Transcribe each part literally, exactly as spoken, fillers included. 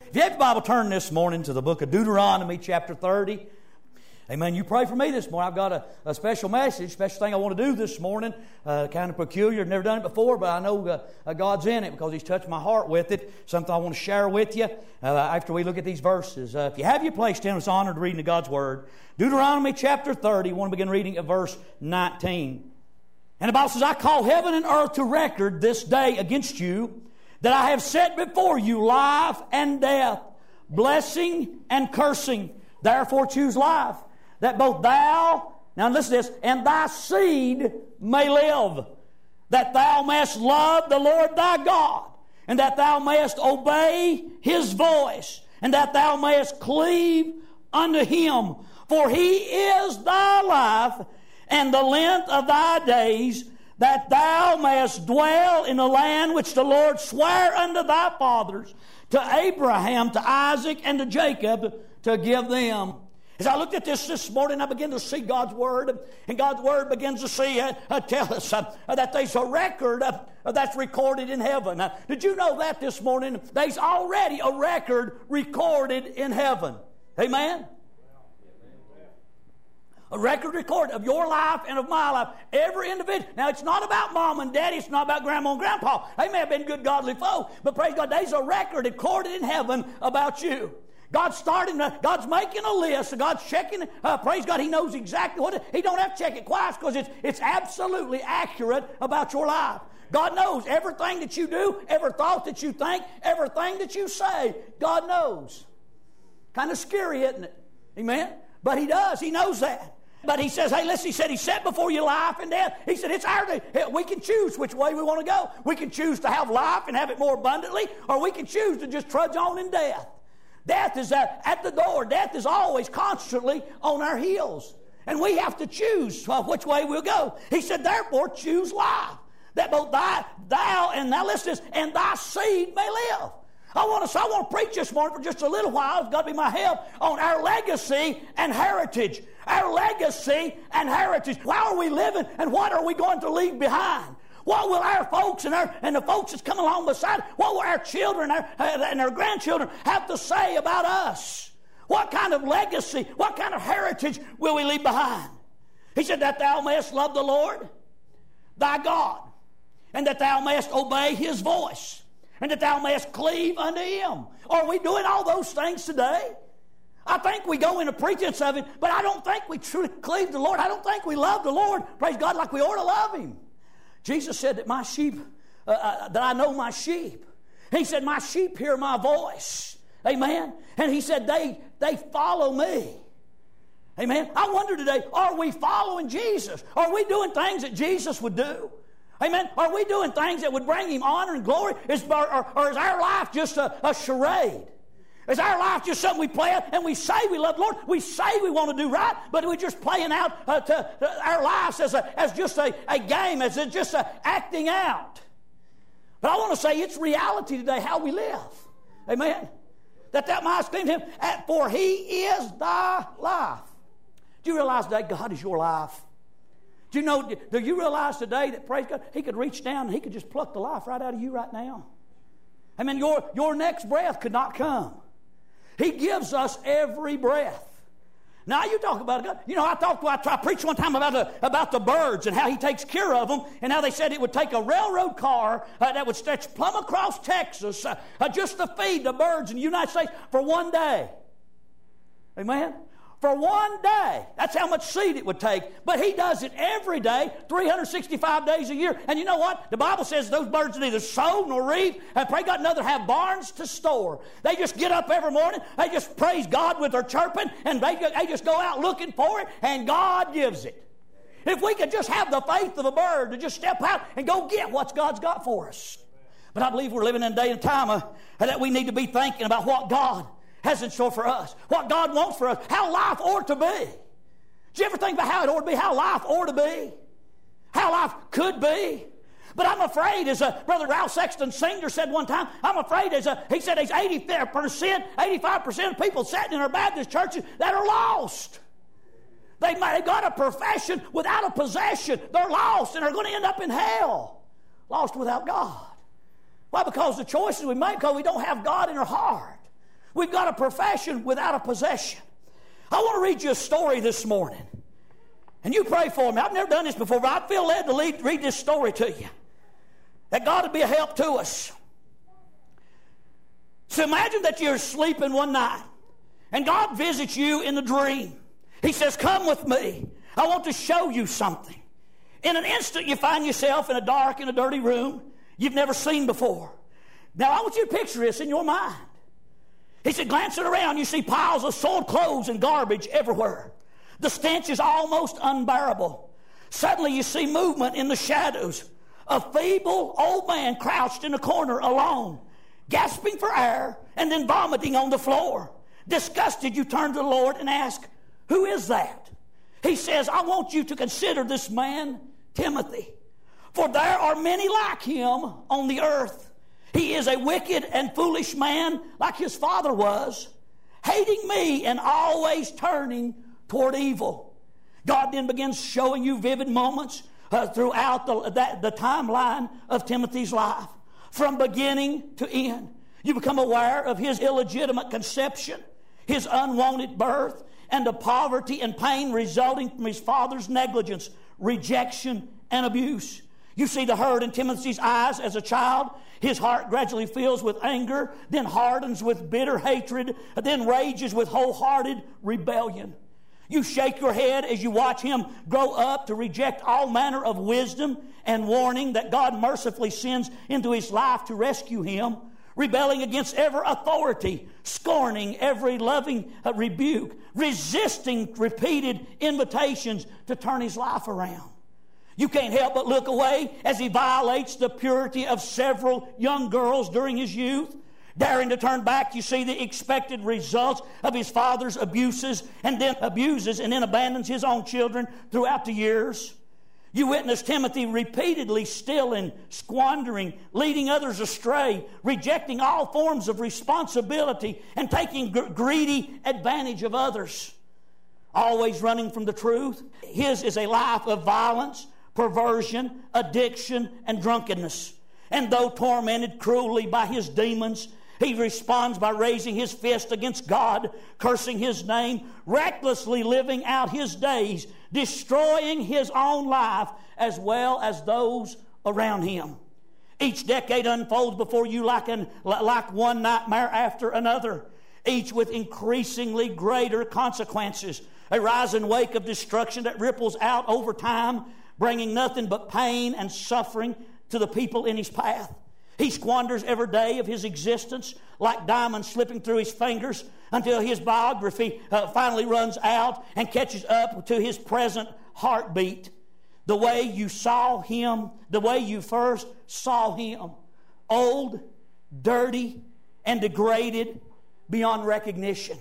If you have your Bible, turn this morning to the book of Deuteronomy, chapter thirty. Amen. You pray for me this morning. I've got a, a special message, special thing I want to do this morning. Uh, kind of peculiar. I've never done it before, but I know uh, uh, God's in it because He's touched my heart with it. Something I want to share with you uh, after we look at these verses. Uh, if you have your place, stand. It's honored reading God's Word. Deuteronomy chapter thirty. I want to begin reading at verse nineteen. And the Bible says, I call heaven and earth to record this day against you, that I have set before you life and death, blessing and cursing. Therefore choose life, that both thou, now listen to this, and thy seed may live, that thou mayest love the Lord thy God, and that thou mayest obey His voice, and that thou mayest cleave unto Him. For He is thy life, and the length of thy days, that thou mayest dwell in the land which the Lord sware unto thy fathers, to Abraham, to Isaac, and to Jacob, to give them. As I looked at this this morning, I began to see God's Word, and God's Word begins to see, uh, uh, tell us uh, that there's a record uh, that's recorded in heaven. Uh, did you know that this morning? There's already a record recorded in heaven. Amen? A record record of your life and of my life. Every individual. Now, it's not about mom and daddy. It's not about grandma and grandpa. They may have been good, godly folk. But praise God, there's a record recorded in heaven about you. God's starting, God's making a list. God's checking, uh, praise God, He knows exactly what it is. He don't have to check it twice because it's, it's absolutely accurate about your life. God knows everything that you do, every thought that you think, everything that you say. God knows. Kind of scary, isn't it? Amen? But He does. He knows that. But He says, hey, listen, He said He set before you life and death. He said it's our day. We can choose which way we want to go. We can choose to have life and have it more abundantly, or we can choose to just trudge on in death. Death is at, at the door. Death is always constantly on our heels. And we have to choose which way we'll go. He said, therefore, choose life, that both thy, thou, and now listen to this, and thy seed may live. I want to, so I want to preach this morning for just a little while. It's got to be my help on our legacy and heritage. Our legacy and heritage. How are we living, and what are we going to leave behind? What will our folks and, our, and the folks that's come along beside, what will our children our, and our grandchildren have to say about us? What kind of legacy, what kind of heritage will we leave behind? He said that thou mayest love the Lord, thy God, and that thou mayest obey His voice, and that thou mayest cleave unto Him. Are we doing all those things today? I think we go into pretense of it, but I don't think we truly cleave to the Lord. I don't think we love the Lord, praise God, like we ought to love Him. Jesus said that my sheep, uh, uh, that I know my sheep. He said, my sheep hear my voice. Amen. And He said, they, they follow me. Amen. I wonder today, are we following Jesus? Are we doing things that Jesus would do? Amen. Are we doing things that would bring Him honor and glory? Is, or, or, or is our life just a, a charade? Is our life just something we play out and we say we love the Lord? We say we want to do right, but we're just playing out uh, to, uh, our lives as, a, as just a, a game, as a, just a acting out. But I want to say it's reality today how we live. Amen. That that might esteem Him. For He is thy life. Do you realize today God is your life? Do you know? Do you realize today that, praise God, He could reach down and He could just pluck the life right out of you right now? I mean, your, your next breath could not come. He gives us every breath. Now you talk about God. You know, I talked. I, I preached one time about the about the birds and how He takes care of them, and how they said it would take a railroad car uh, that would stretch plumb across Texas uh, uh, just to feed the birds in the United States for one day. Amen. For one day. That's how much seed it would take. But He does it every day, three hundred sixty-five days a year. And you know what? The Bible says those birds neither sow nor reap, and pray God neither have barns to store. They just get up every morning. They just praise God with their chirping, and they, they just go out looking for it, and God gives it. If we could just have the faith of a bird to just step out and go get what God's got for us. But I believe we're living in a day and time uh, that we need to be thinking about what God has in store for us, what God wants for us, how life ought to be. Did you ever think about how it ought to be, how life ought to be, how life could be? But I'm afraid, as uh, Brother Ralph Sexton Senior said one time, I'm afraid, as uh, he said, there's eighty percent, eighty-five percent of people sitting in our Baptist churches that are lost. They they got a profession without a possession. They're lost and are going to end up in hell, lost without God. Why? Because the choices we make, because we don't have God in our heart. We've got a profession without a possession. I want to read you a story this morning. And you pray for me. I've never done this before, but I feel led to lead, read this story to you. That God would be a help to us. So imagine that you're sleeping one night, and God visits you in a dream. He says, come with me. I want to show you something. In an instant, you find yourself in a dark and a dirty room you've never seen before. Now, I want you to picture this in your mind. He said, glancing around, you see piles of soiled clothes and garbage everywhere. The stench is almost unbearable. Suddenly, you see movement in the shadows. A feeble old man crouched in a corner alone, gasping for air and then vomiting on the floor. Disgusted, you turn to the Lord and ask, who is that? He says, I want you to consider this man, Timothy, for there are many like him on the earth. He is a wicked and foolish man like his father was, hating me and always turning toward evil. God then begins showing you vivid moments uh, throughout the, that, the timeline of Timothy's life, from beginning to end. You become aware of his illegitimate conception, his unwanted birth, and the poverty and pain resulting from his father's negligence, rejection, and abuse. You see the hurt in Timothy's eyes as a child. His heart gradually fills with anger, then hardens with bitter hatred, then rages with wholehearted rebellion. You shake your head as you watch him grow up to reject all manner of wisdom and warning that God mercifully sends into his life to rescue him, rebelling against every authority, scorning every loving uh, rebuke, resisting repeated invitations to turn his life around. You can't help but look away as he violates the purity of several young girls during his youth. Daring to turn back, you see the expected results of his father's abuses and then abuses and then abandons his own children throughout the years. You witness Timothy repeatedly stealing, squandering, leading others astray, rejecting all forms of responsibility, and taking g- greedy advantage of others. Always running from the truth. His is a life of violence, perversion, addiction, and drunkenness. And though tormented cruelly by his demons, he responds by raising his fist against God, cursing his name, recklessly living out his days, destroying his own life as well as those around him. Each decade unfolds before you like, an, like one nightmare after another, each with increasingly greater consequences. A rising wake of destruction that ripples out over time, bringing nothing but pain and suffering to the people in his path. He squanders every day of his existence like diamonds slipping through his fingers until his biography uh, finally runs out and catches up to his present heartbeat. The way you saw him, the way you first saw him, old, dirty, and degraded beyond recognition.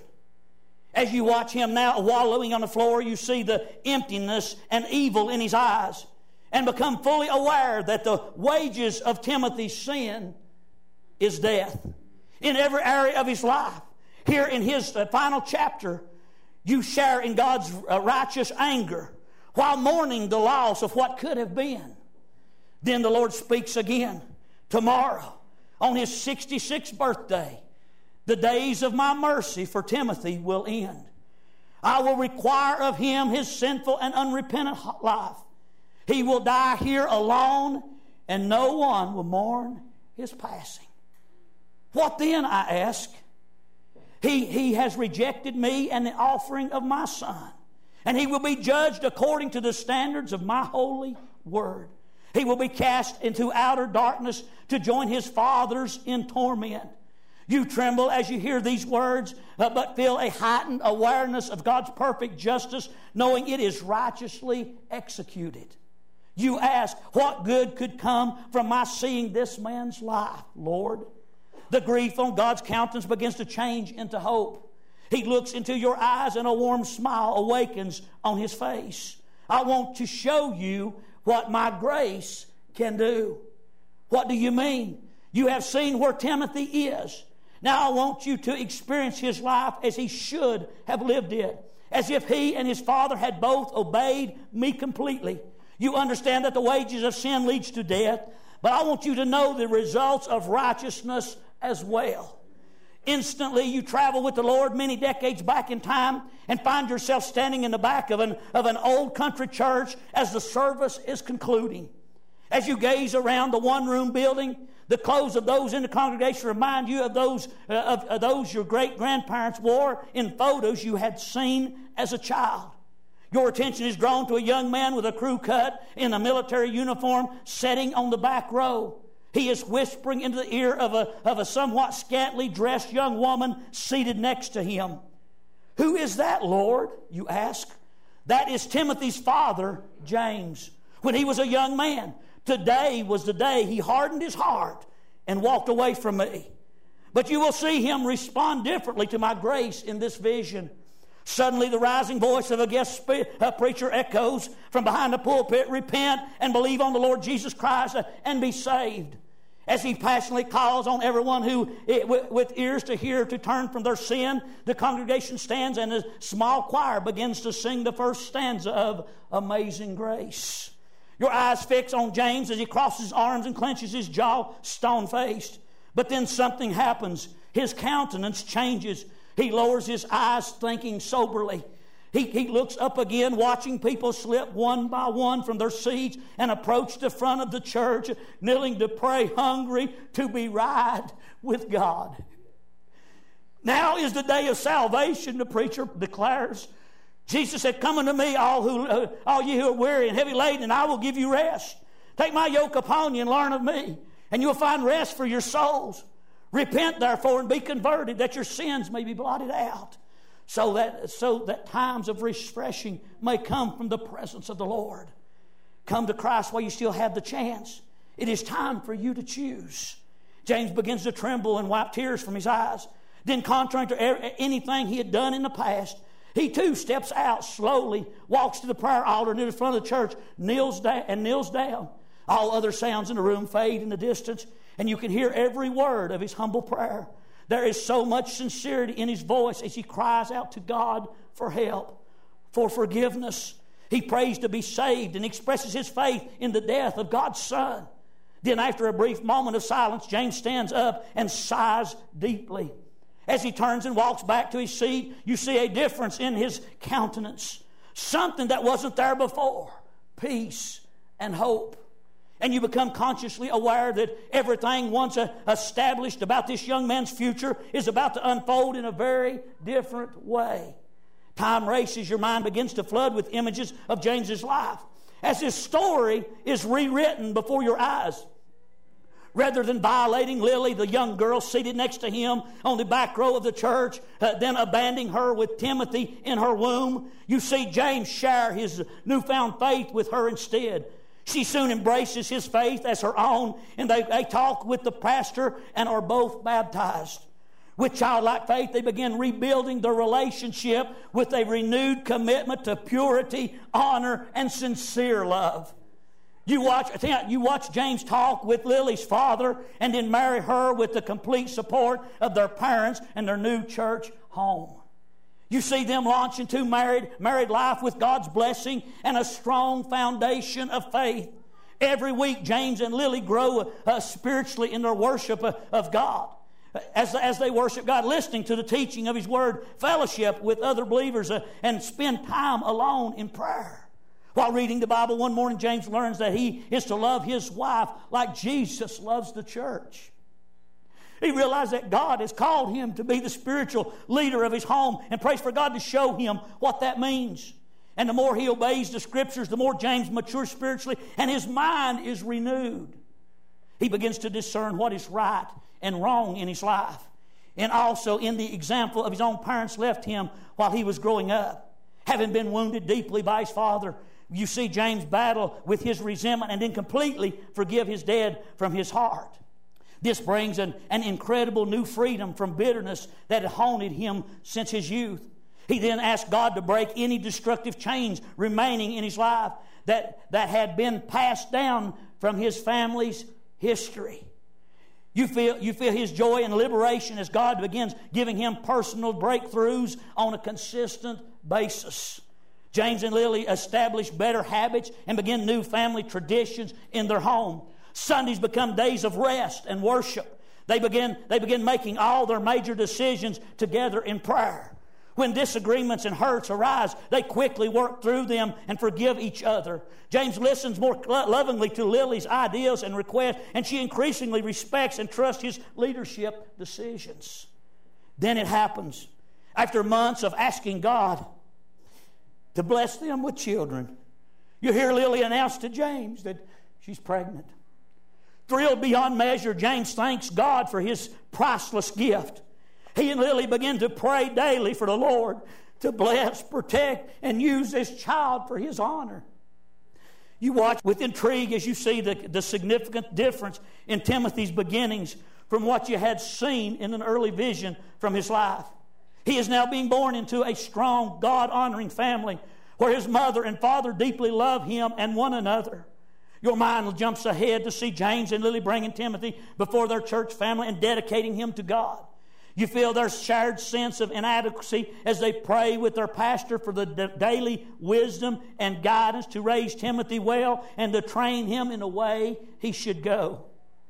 As you watch him now wallowing on the floor, you see the emptiness and evil in his eyes, and become fully aware that the wages of Timothy's sin is death. In every area of his life, here in his uh, final chapter, you share in God's uh, righteous anger while mourning the loss of what could have been. Then the Lord speaks again. Tomorrow, on his sixty-sixth birthday, the days of my mercy for Timothy will end. I will require of him his sinful and unrepentant life. He will die here alone, and no one will mourn his passing. What then, I ask? He, he has rejected me and the offering of my Son, and he will be judged according to the standards of my holy word. He will be cast into outer darkness to join his fathers in torment. You tremble as you hear these words, uh, but feel a heightened awareness of God's perfect justice, knowing it is righteously executed. You ask, what good could come from my seeing this man's life, Lord? The grief on God's countenance begins to change into hope. He looks into your eyes and a warm smile awakens on his face. I want to show you what my grace can do. What do you mean? You have seen where Timothy is. Now I want you to experience his life as he should have lived it, as if he and his father had both obeyed me completely. You understand that the wages of sin leads to death, but I want you to know the results of righteousness as well. Instantly, you travel with the Lord many decades back in time and find yourself standing in the back of an, of an old country church as the service is concluding. As you gaze around the one-room building, the clothes of those in the congregation remind you of those, uh, of, of those your great-grandparents wore in photos you had seen as a child. Your attention is drawn to a young man with a crew cut in a military uniform sitting on the back row. He is whispering into the ear of a, of a somewhat scantily dressed young woman seated next to him. Who is that, Lord? You ask. That is Timothy's father, James. When he was a young man, today was the day he hardened his heart and walked away from me. But you will see him respond differently to my grace in this vision. Suddenly the rising voice of a guest spe- a preacher echoes from behind the pulpit, repent and believe on the Lord Jesus Christ and be saved. As he passionately calls on everyone who, with ears to hear, to turn from their sin, the congregation stands and a small choir begins to sing the first stanza of Amazing Grace. Your eyes fix on James as he crosses his arms and clenches his jaw, stone-faced. But then something happens. His countenance changes. He lowers his eyes, thinking soberly. He, he looks up again, watching people slip one by one from their seats and approach the front of the church, kneeling to pray, hungry to be right with God. Now is the day of salvation, the preacher declares. Jesus said, come unto me, all, who, uh, all ye who are weary and heavy laden, and I will give you rest. Take my yoke upon you and learn of me, and you'll find rest for your souls. Repent, therefore, and be converted, that your sins may be blotted out, so that, so that times of refreshing may come from the presence of the Lord. Come to Christ while you still have the chance. It is time for you to choose. James begins to tremble and wipe tears from his eyes. Then, contrary to anything he had done in the past, he too steps out slowly, walks to the prayer altar near the front of the church, kneels down and kneels down. All other sounds in the room fade in the distance, and you can hear every word of his humble prayer. There is so much sincerity in his voice as he cries out to God for help, for forgiveness. He prays to be saved and expresses his faith in the death of God's Son. Then, after a brief moment of silence, James stands up and sighs deeply. As he turns and walks back to his seat, you see a difference in his countenance. Something that wasn't there before. Peace and hope. And you become consciously aware that everything once established about this young man's future is about to unfold in a very different way. Time races, your mind begins to flood with images of James's life as his story is rewritten before your eyes. Rather than violating Lily, the young girl seated next to him on the back row of the church, uh, then abandoning her with Timothy in her womb, you see James share his newfound faith with her instead. She soon embraces his faith as her own, and they, they talk with the pastor and are both baptized. With childlike faith, they begin rebuilding their relationship with a renewed commitment to purity, honor, and sincere love. You watch, you watch James talk with Lily's father and then marry her with the complete support of their parents and their new church home. You see them launch into married, married life with God's blessing and a strong foundation of faith. Every week, James and Lily grow uh, spiritually in their worship uh, of God. As, as they worship God, listening to the teaching of His Word, fellowship with other believers, uh, and spend time alone in prayer. While reading the Bible one morning, James learns that he is to love his wife like Jesus loves the church. He realized that God has called him to be the spiritual leader of his home and prays for God to show him what that means. And the more he obeys the Scriptures, the more James matures spiritually and his mind is renewed. He begins to discern what is right and wrong in his life, and also in the example of his own parents left him while he was growing up. Having been wounded deeply by his father, you see James battle with his resentment and then completely forgive his dad from his heart. This brings an, an incredible new freedom from bitterness that had haunted him since his youth. He then asked God to break any destructive chains remaining in his life that, that had been passed down from his family's history. You feel, you feel his joy and liberation as God begins giving him personal breakthroughs on a consistent basis. James and Lily established better habits and begin new family traditions in their home. Sundays become days of rest and worship. They begin, they begin making all their major decisions together in prayer. When disagreements and hurts arise, they quickly work through them and forgive each other. James listens more lovingly to Lily's ideas and requests, and she increasingly respects and trusts his leadership decisions. Then it happens. After months of asking God to bless them with children, you hear Lily announce to James that she's pregnant. Thrilled beyond measure, James thanks God for his priceless gift. He and Lily begin to pray daily for the Lord to bless, protect, and use this child for His honor. You watch with intrigue as you see the, the significant difference in Timothy's beginnings from what you had seen in an early vision from his life. He is now being born into a strong, God-honoring family where his mother and father deeply love him and one another. Your mind jumps ahead to see James and Lily bringing Timothy before their church family and dedicating him to God. You feel their shared sense of inadequacy as they pray with their pastor for the daily wisdom and guidance to raise Timothy well and to train him in the way he should go.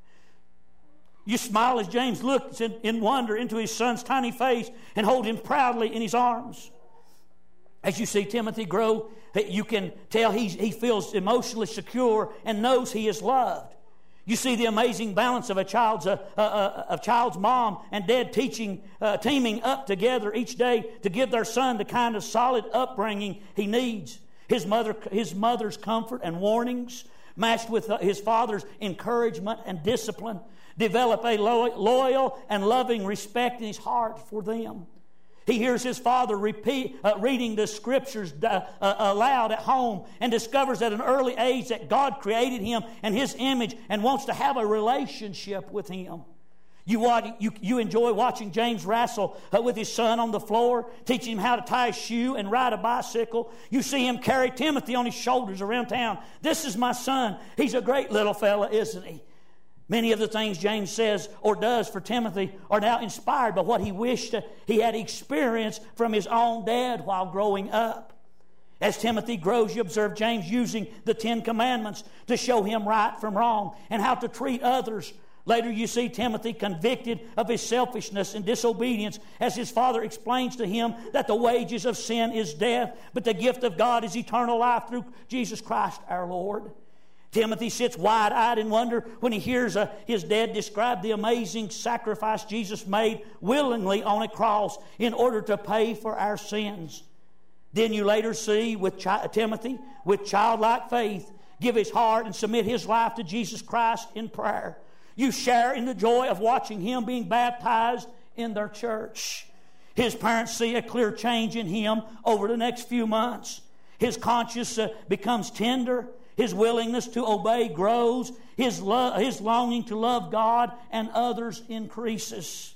You smile as James looks in wonder into his son's tiny face and hold him proudly in his arms. As you see Timothy grow, you can tell he's, he feels emotionally secure and knows he is loved. You see the amazing balance of a child's uh, uh, uh, of child's mom and dad teaching, uh, teaming up together each day to give their son the kind of solid upbringing he needs. His mother, his mother's comfort and warnings, matched with uh, his father's encouragement and discipline, develop a lo- loyal and loving respect in his heart for them. He hears his father repeat, uh, reading the scriptures uh, uh, aloud at home and discovers at an early age that God created him in His image and wants to have a relationship with him. You, watch, you, you enjoy watching James wrestle uh, with his son on the floor, teaching him how to tie a shoe and ride a bicycle. You see him carry Timothy on his shoulders around town. This is my son. He's a great little fella, isn't he? Many of the things James says or does for Timothy are now inspired by what he wished he had experienced from his own dad while growing up. As Timothy grows, you observe James using the Ten Commandments to show him right from wrong and how to treat others. Later you see Timothy convicted of his selfishness and disobedience as his father explains to him that the wages of sin is death, but the gift of God is eternal life through Jesus Christ our Lord. Timothy sits wide-eyed in wonder when he hears uh, his dad describe the amazing sacrifice Jesus made willingly on a cross in order to pay for our sins. Then you later see with chi- Timothy, with childlike faith, give his heart and submit his life to Jesus Christ in prayer. You share in the joy of watching him being baptized in their church. His parents see a clear change in him over the next few months. His conscience uh, becomes tender. His willingness to obey grows. His, lo- his longing to love God and others increases.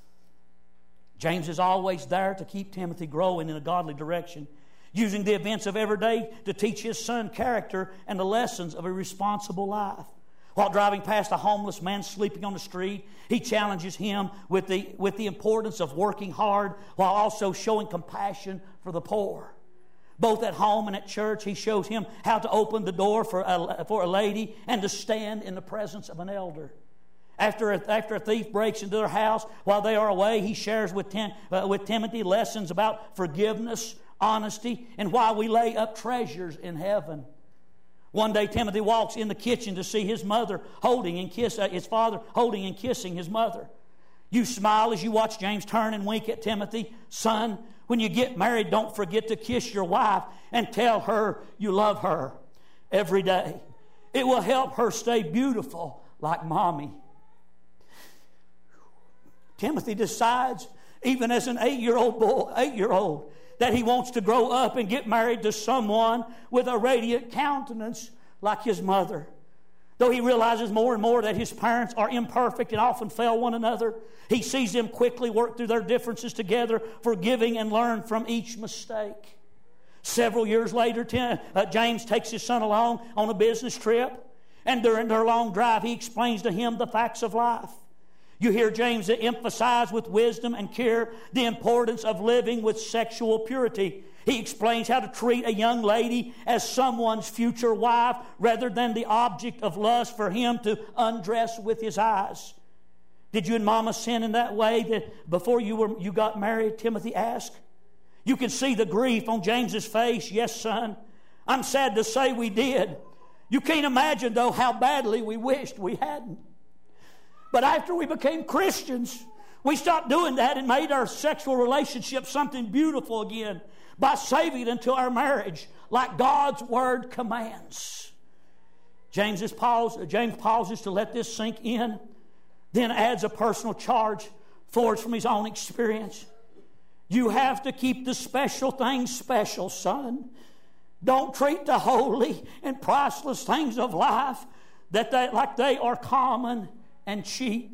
James is always there to keep Timothy growing in a godly direction, using the events of every day to teach his son character and the lessons of a responsible life. While driving past a homeless man sleeping on the street, he challenges him with the, with the importance of working hard while also showing compassion for the poor. Both at home and at church, he shows him how to open the door for a, for a lady and to stand in the presence of an elder. After a, after a thief breaks into their house, while they are away, he shares with, Tim, uh, with Timothy lessons about forgiveness, honesty, and why we lay up treasures in heaven. One day, Timothy walks in the kitchen to see his mother holding and kiss uh, his father holding and kissing his mother. You smile as you watch James turn and wink at Timothy. Son, when you get married, don't forget to kiss your wife and tell her you love her every day. It will help her stay beautiful like mommy. Timothy decides, even as an eight-year-old boy, eight-year-old, that he wants to grow up and get married to someone with a radiant countenance like his mother. Though he realizes more and more that his parents are imperfect and often fail one another, he sees them quickly work through their differences together, forgiving and learn from each mistake. Several years later, James takes his son along on a business trip, and during their long drive, he explains to him the facts of life. You hear James emphasize with wisdom and care the importance of living with sexual purity. He explains how to treat a young lady as someone's future wife rather than the object of lust for him to undress with his eyes. Did you and Mama sin in that way that before you were you got married? Timothy asked. You can see the grief on James's face. Yes, son. I'm sad to say we did. You can't imagine, though, how badly we wished we hadn't. But after we became Christians, we stopped doing that and made our sexual relationship something beautiful again by saving it until our marriage, like God's Word commands. James, is pause, James pauses to let this sink in, then adds a personal charge for us from his own experience. You have to keep the special things special, son. Don't treat the holy and priceless things of life that they, like they are common and cheap.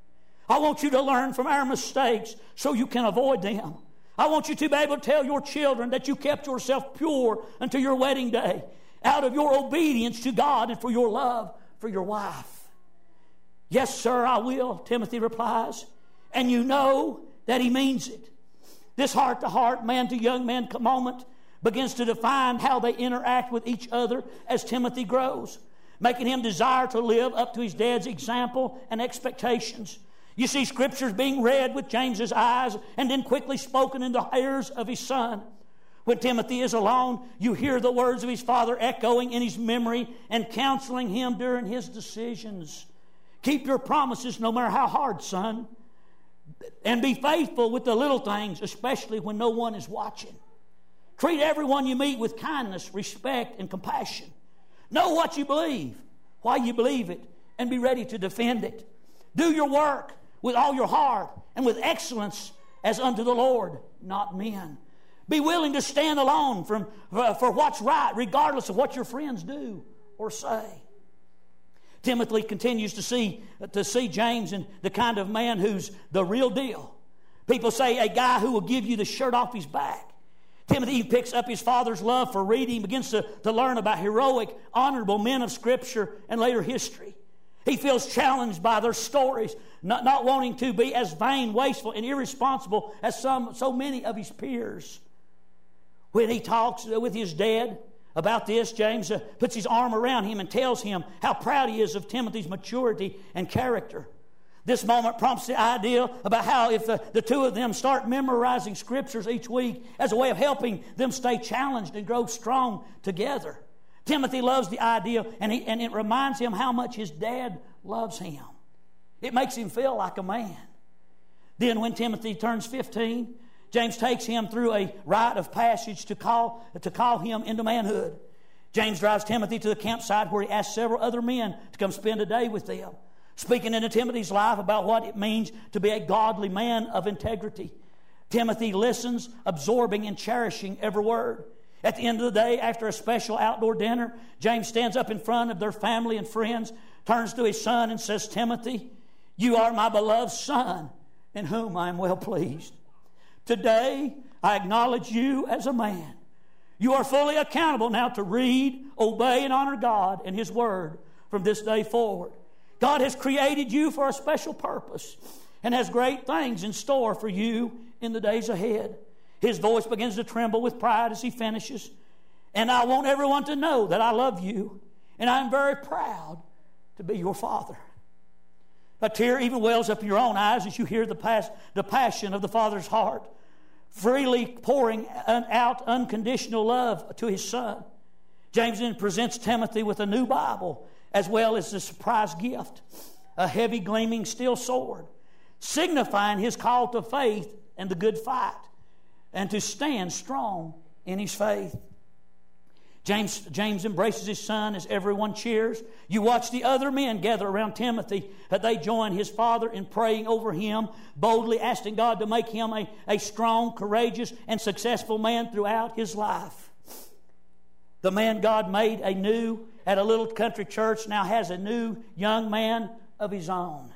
I want you to learn from our mistakes so you can avoid them. I want you to be able to tell your children that you kept yourself pure until your wedding day out of your obedience to God and for your love for your wife. Yes, sir, I will, Timothy replies. And you know that he means it. This heart-to-heart, man-to-young man moment begins to define how they interact with each other as Timothy grows, making him desire to live up to his dad's example and expectations. You see scriptures being read with James's eyes and then quickly spoken in the ears of his son. When Timothy is alone, you hear the words of his father echoing in his memory and counseling him during his decisions. Keep your promises no matter how hard, son. And be faithful with the little things, especially when no one is watching. Treat everyone you meet with kindness, respect, and compassion. Know what you believe, why you believe it, and be ready to defend it. Do your work with all your heart and with excellence as unto the Lord, not men. Be willing to stand alone from, uh, for what's right, regardless of what your friends do or say. Timothy continues to see, to see James and the kind of man who's the real deal. People say a guy who will give you the shirt off his back. Timothy picks up his father's love for reading, begins to, to learn about heroic, honorable men of Scripture and later history. He feels challenged by their stories, not, not wanting to be as vain, wasteful, and irresponsible as some, so many of his peers. When he talks with his dad about this, James uh, puts his arm around him and tells him how proud he is of Timothy's maturity and character. This moment prompts the idea about how if the, the two of them start memorizing scriptures each week as a way of helping them stay challenged and grow strong together. Timothy loves the idea, and, he, and it reminds him how much his dad loves him. It makes him feel like a man. Then when Timothy turns fifteen, James takes him through a rite of passage to call, to call him into manhood. James drives Timothy to the campsite where he asks several other men to come spend a day with them, speaking into Timothy's life about what it means to be a godly man of integrity. Timothy listens, absorbing and cherishing every word. At the end of the day, after a special outdoor dinner, James stands up in front of their family and friends, turns to his son and says, Timothy, you are my beloved son, in whom I am well pleased. Today, I acknowledge you as a man. You are fully accountable now to read, obey, and honor God and His Word from this day forward. God has created you for a special purpose and has great things in store for you in the days ahead. His voice begins to tremble with pride as he finishes. And I want everyone to know that I love you, and I'm very proud to be your father. A tear even wells up in your own eyes as you hear the, pas- the passion of the Father's heart, freely pouring out unconditional love to his son. James then presents Timothy with a new Bible as well as a surprise gift, a heavy gleaming steel sword, signifying his call to faith and the good fight, and to stand strong in his faith. James, James embraces his son as everyone cheers. You watch the other men gather around Timothy. That they join his father in praying over him, boldly asking God to make him a, a strong, courageous, and successful man throughout his life. The man God made anew at a little country church now has a new young man of his own.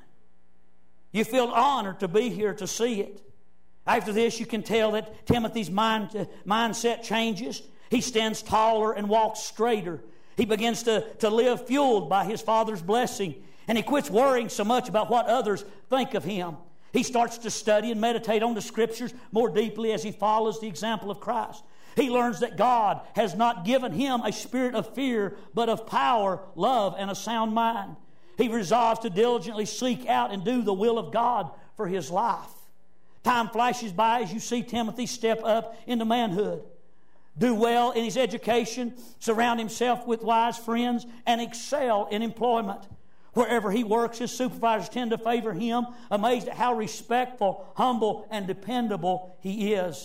You feel honored to be here to see it. After this, you can tell that Timothy's mind, uh, mindset changes. He stands taller and walks straighter. He begins to, to live fueled by his father's blessing. And he quits worrying so much about what others think of him. He starts to study and meditate on the Scriptures more deeply as he follows the example of Christ. He learns that God has not given him a spirit of fear, but of power, love, and a sound mind. He resolves to diligently seek out and do the will of God for his life. Time flashes by as you see Timothy step up into manhood, do well in his education, surround himself with wise friends, and excel in employment. Wherever he works, his supervisors tend to favor him, amazed at how respectful, humble, and dependable he is.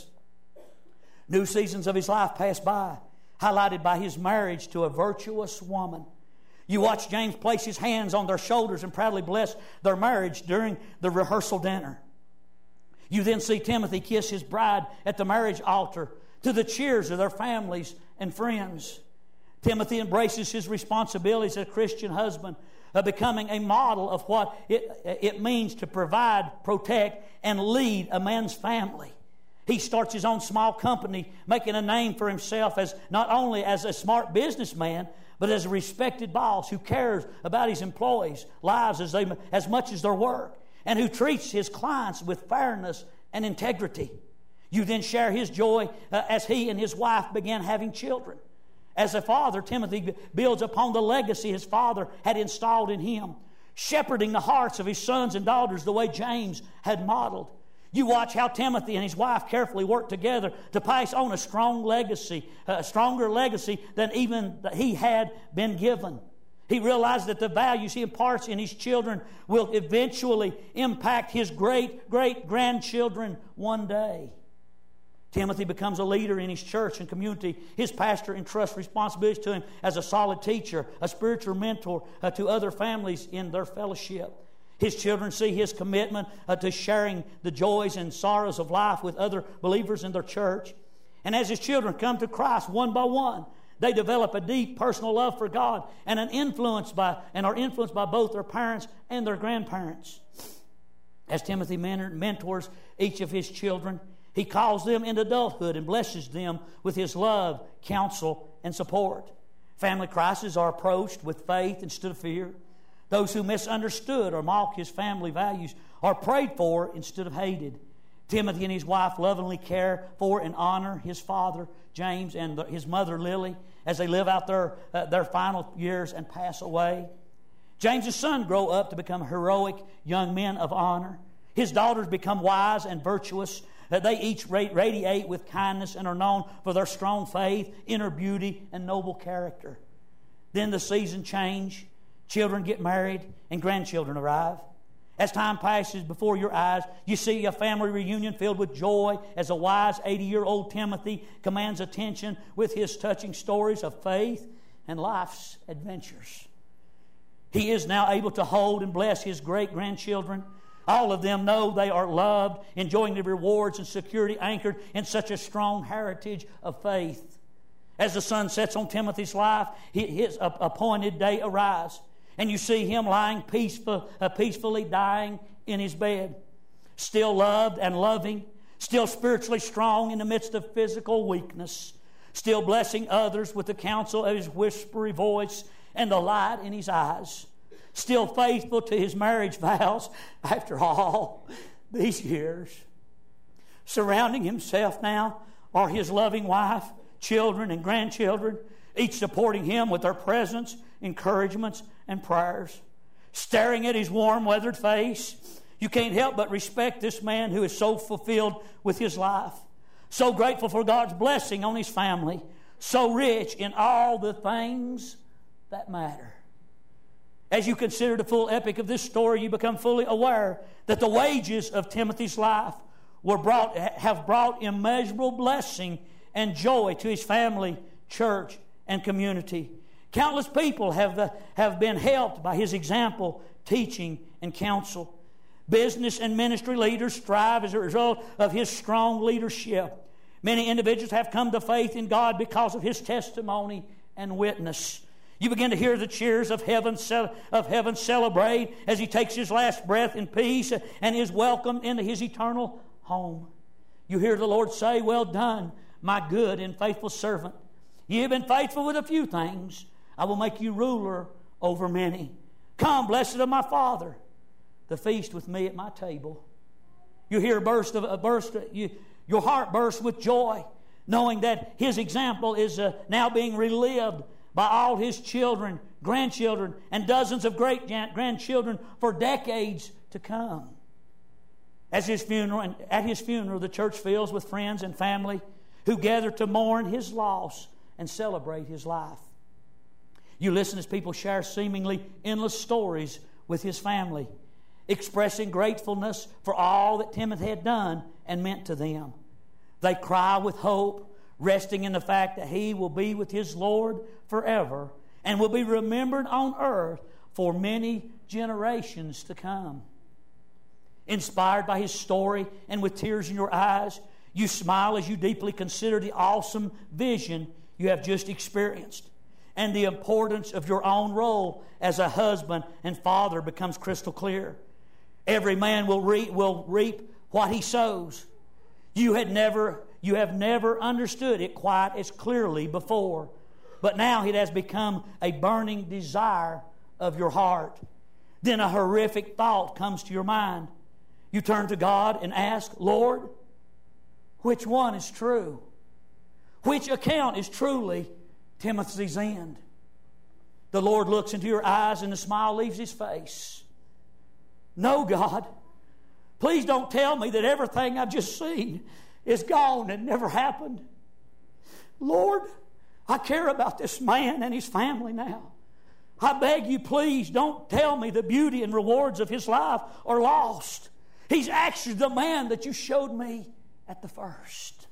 New seasons of his life pass by, highlighted by his marriage to a virtuous woman. You watch James place his hands on their shoulders and proudly bless their marriage during the rehearsal dinner. You then see Timothy kiss his bride at the marriage altar to the cheers of their families and friends. Timothy embraces his responsibilities as a Christian husband, of becoming a model of what it, it means to provide, protect, and lead a man's family. He starts his own small company, making a name for himself as not only as a smart businessman, but as a respected boss who cares about his employees' lives as, they, as much as their work, and who treats his clients with fairness and integrity. You then share his joy uh, as he and his wife began having children. As a father, Timothy builds upon the legacy his father had installed in him, shepherding the hearts of his sons and daughters the way James had modeled. You watch how Timothy and his wife carefully work together to pass on a strong legacy, a stronger legacy than even he had been given. He realized that the values he imparts in his children will eventually impact his great-great-grandchildren one day. Timothy becomes a leader in his church and community. His pastor entrusts responsibilities to him as a solid teacher, a spiritual mentor uh, to other families in their fellowship. His children see his commitment uh, to sharing the joys and sorrows of life with other believers in their church. And as his children come to Christ one by one, they develop a deep personal love for God and an influence by and are influenced by both their parents and their grandparents. As Timothy mentors each of his children, he calls them into adulthood and blesses them with his love, counsel, and support. Family crises are approached with faith instead of fear. Those who misunderstood or mock his family values are prayed for instead of hated. Timothy and his wife lovingly care for and honor his father, James, and his mother, Lily, as they live out their, uh, their final years and pass away. James's sons grow up to become heroic young men of honor. His daughters become wise and virtuous. That they each radiate with kindness and are known for their strong faith, inner beauty, and noble character. Then the season change. Children get married and grandchildren arrive. As time passes before your eyes, you see a family reunion filled with joy as a wise eighty-year-old Timothy commands attention with his touching stories of faith and life's adventures. He is now able to hold and bless his great-grandchildren. All of them know they are loved, enjoying the rewards and security anchored in such a strong heritage of faith. As the sun sets on Timothy's life, his appointed day arrives, and you see him lying peaceful, uh, peacefully dying in his bed, still loved and loving, still spiritually strong in the midst of physical weakness, still blessing others with the counsel of his whispery voice and the light in his eyes. Still faithful to his marriage vows after all these years. Surrounding himself now are his loving wife, children, and grandchildren, each supporting him with their presence, encouragements, and prayers. Staring at his warm, weathered face, you can't help but respect this man who is so fulfilled with his life, so grateful for God's blessing on his family, so rich in all the things that matter. As you consider the full epic of this story, you become fully aware that the wages of Timothy's life were brought, have brought immeasurable blessing and joy to his family, church, and community. Countless people have, the, have been helped by his example, teaching, and counsel. Business and ministry leaders strive as a result of his strong leadership. Many individuals have come to faith in God because of his testimony and witness. You begin to hear the cheers of heaven, of heaven celebrate as he takes his last breath in peace and is welcomed into his eternal home. You hear the Lord say, "Well done, my good and faithful servant. You have been faithful with a few things. I will make you ruler over many. Come, blessed of my Father, to feast with me at my table." You hear a burst of a burst. You, your heart bursts with joy, knowing that his example is uh, now being relived by all his children, grandchildren, and dozens of great-grandchildren for decades to come. As his funeral, and at his funeral, the church fills with friends and family who gather to mourn his loss and celebrate his life. You listen as people share seemingly endless stories with his family, expressing gratefulness for all that Timothy had done and meant to them. They cry with hope, resting in the fact that he will be with his Lord forever and will be remembered on earth for many generations to come. Inspired by his story and with tears in your eyes, you smile as you deeply consider the awesome vision you have just experienced, and the importance of your own role as a husband and father becomes crystal clear. Every man will reap, will reap what he sows. You had never, you have never understood it quite as clearly before, but now it has become a burning desire of your heart. Then a horrific thought comes to your mind. You turn to God and ask, Lord, which one is true? Which account is truly Timothy's end? The Lord looks into your eyes and the smile leaves his face. No, God, please don't tell me that everything I've just seen is gone and never happened. Lord, I care about this man and his family now. I beg you, please don't tell me the beauty and rewards of his life are lost. He's actually the man that you showed me at the first.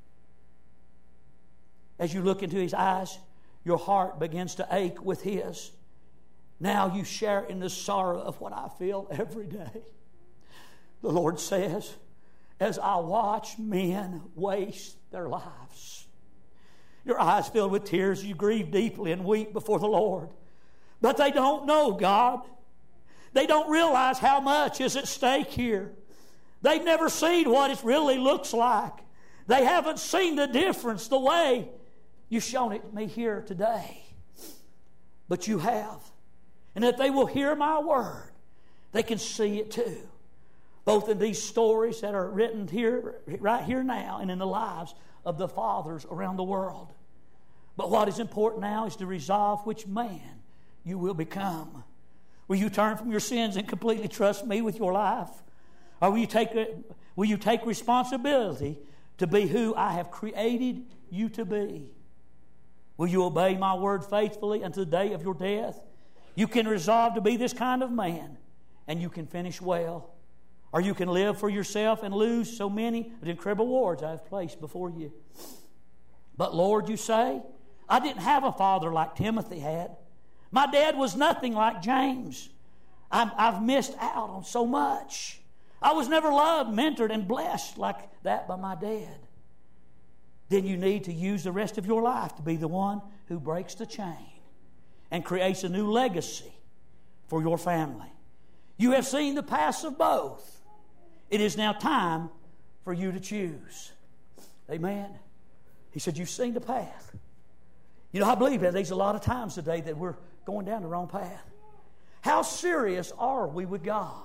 As you look into his eyes, your heart begins to ache with his. Now you share in the sorrow of what I feel every day. The Lord says, as I watch men waste their lives, your eyes filled with tears, you grieve deeply and weep before the Lord. But they don't know God. They don't realize how much is at stake here. They've never seen what it really looks like. They haven't seen the difference the way you've shown it to me here today. But you have. And if they will hear my word, they can see it too. Both in these stories that are written here, right here now, and in the lives of the fathers around the world. But what is important now is to resolve which man you will become. Will you turn from your sins and completely trust me with your life? Or will you take, will you take responsibility to be who I have created you to be? Will you obey my word faithfully unto the day of your death? You can resolve to be this kind of man, and you can finish well. Or you can live for yourself and lose so many of the incredible rewards I have placed before you. But Lord, you say, I didn't have a father like Timothy had. My dad was nothing like James. I'm, I've missed out on so much. I was never loved, mentored, and blessed like that by my dad. Then you need to use the rest of your life to be the one who breaks the chain and creates a new legacy for your family. You have seen the paths of both. It is now time for you to choose. Amen. He said, you've seen the path. You know, I believe that there's a lot of times today that we're going down the wrong path. How serious are we with God?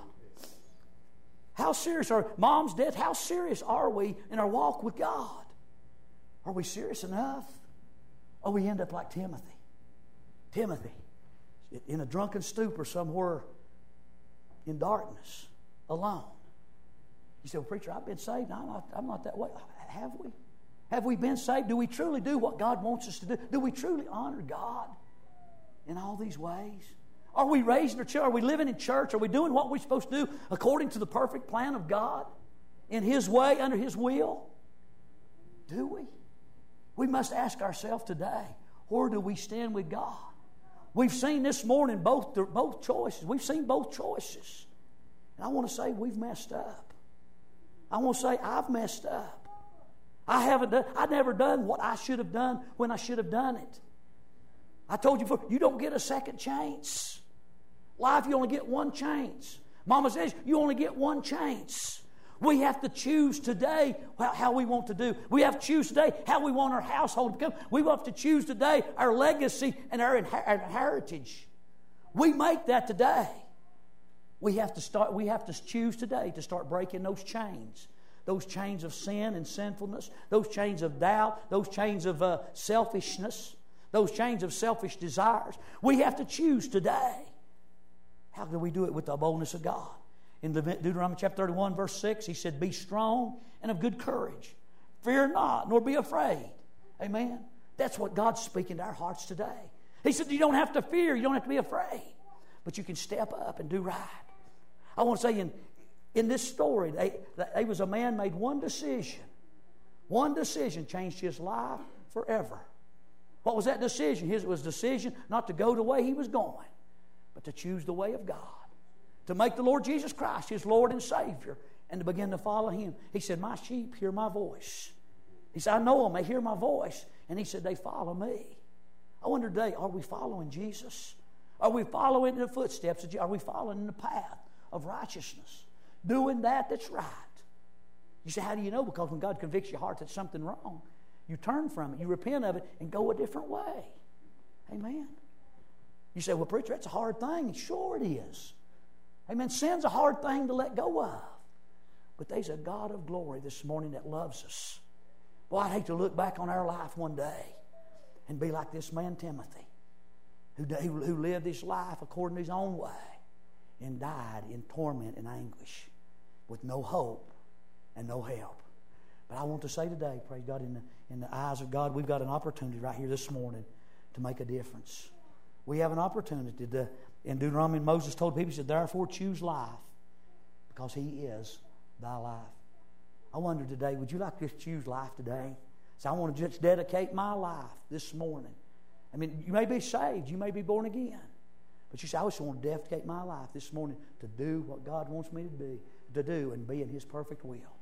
How serious are Mom's death? How serious are we in our walk with God? Are we serious enough? Or we end up like Timothy. Timothy, in a drunken stupor somewhere in darkness, alone. You say, well, preacher, I've been saved. No, I'm not, I'm not that way. Have we? Have we been saved? Do we truly do what God wants us to do? Do we truly honor God in all these ways? Are we raising our children? Are we living in church? Are we doing what we're supposed to do according to the perfect plan of God? In His way, under His will? Do we? We must ask ourselves today, where do we stand with God? We've seen this morning both, both choices. We've seen both choices. And I want to say we've messed up. I want to say I've messed up. I haven't done, I've never done what I should have done when I should have done it. I told you before, you don't get a second chance. Life, you only get one chance. Mama says you only get one chance. We have to choose today how we want to do. We have to choose today how we want our household to become. We have to choose today our legacy and our heritage. We make that today. We have to start. We have to choose today to start breaking those chains, those chains of sin and sinfulness, those chains of doubt, those chains of uh, selfishness, those chains of selfish desires. We have to choose today. How do we do it? With the boldness of God. In Deuteronomy chapter thirty-one, verse six, He said, be strong and of good courage. Fear not, nor be afraid. Amen? That's what God's speaking to our hearts today. He said, you don't have to fear, you don't have to be afraid, but you can step up and do right. I want to say in, in this story, they, there was a man made one decision. One decision changed his life forever. What was that decision? His was decision not to go the way he was going, but to choose the way of God. To make the Lord Jesus Christ His Lord and Savior, and to begin to follow Him. He said, my sheep hear my voice. He said, I know them, they hear my voice. And He said, they follow me. I wonder today, are we following Jesus? Are we following in the footsteps of Jesus? Are we following in the path of righteousness? Doing that that's right. You say, how do you know? Because when God convicts your heart that something wrong, you turn from it, you repent of it, and go a different way. Amen. You say, well, preacher, that's a hard thing. Sure it is. Amen. Sin's a hard thing to let go of. But there's a God of glory this morning that loves us. Boy, I'd hate to look back on our life one day and be like this man Timothy, who, who lived his life according to his own way and died in torment and anguish with no hope and no help. But I want to say today, praise God, in the, in the eyes of God, we've got an opportunity right here this morning to make a difference. We have an opportunity to, in Deuteronomy, Moses told people, he said, therefore choose life, because He is thy life. I wonder today, would you like to choose life today? So I want to just dedicate my life this morning. I mean, you may be saved, you may be born again, but you say, I just want to dedicate my life this morning to do what God wants me to be, to do and be in His perfect will.